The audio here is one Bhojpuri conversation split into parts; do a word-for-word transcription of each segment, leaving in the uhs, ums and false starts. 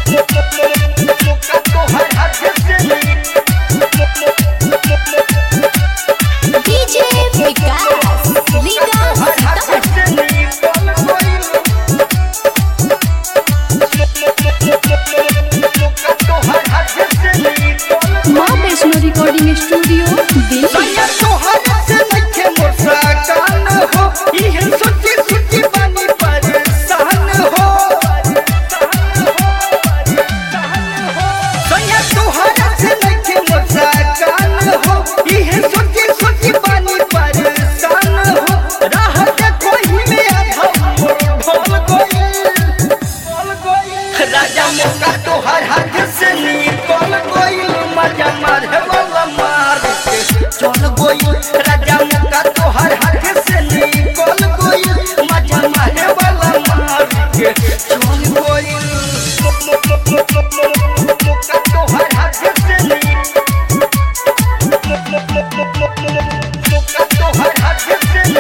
DJ Vikas Liga Maa Vaishno recording studio Delhi. राजा मौका तोहर हाथ से निकल गइल मजा मारे वाला मार के चल गइल। राजा मौका तोहर हाथ से निकल गइल मजा मारे वाला मार के चल गइल। मौका तोहर हाथ से मौका तोहर हाथ से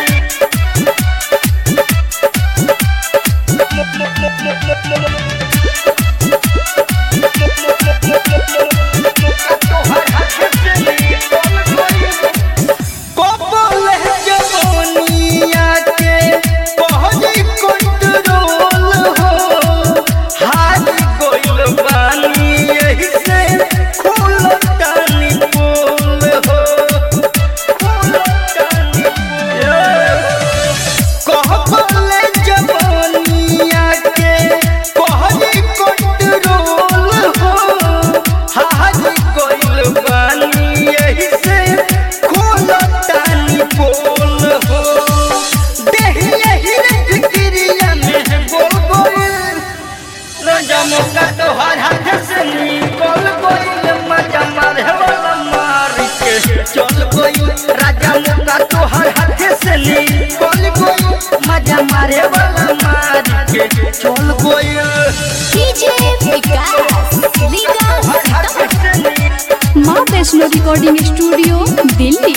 मौका तोहर हाथ से निकल गइल मजा मारे वाला मार के चल गइल। राजा मौका तोहर हाथ से निकल गइल मजा मारे वाला मार के चल गइल। DJ Vikas Liga Maa Vaishno recording studio Delhi.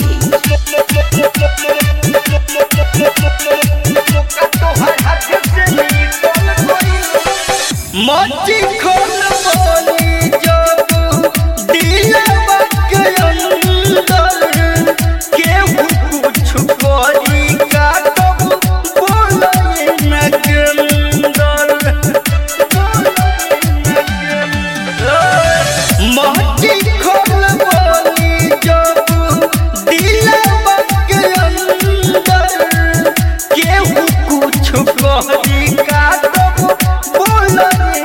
मची खोल बोली जब दिलवा के अंदर केहू कुछ करी का तब बोले न गेंदर मची खोल बोली जब दिलवा के अंदर केहू कुछ करी का तब बोले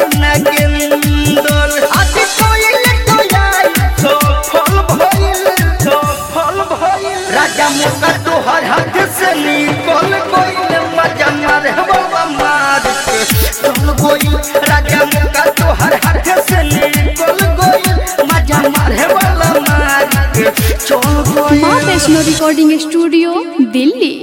राजा मौका तोहर हाथ से निकल गइल मजा मारे वाला मार के चल गइल। राजा मौका तोहर हाथ से निकल गइल मजा मारे वाला मार के चल गइल। माँ वैष्णो रिकॉर्डिंग स्टूडियो दिल्ली।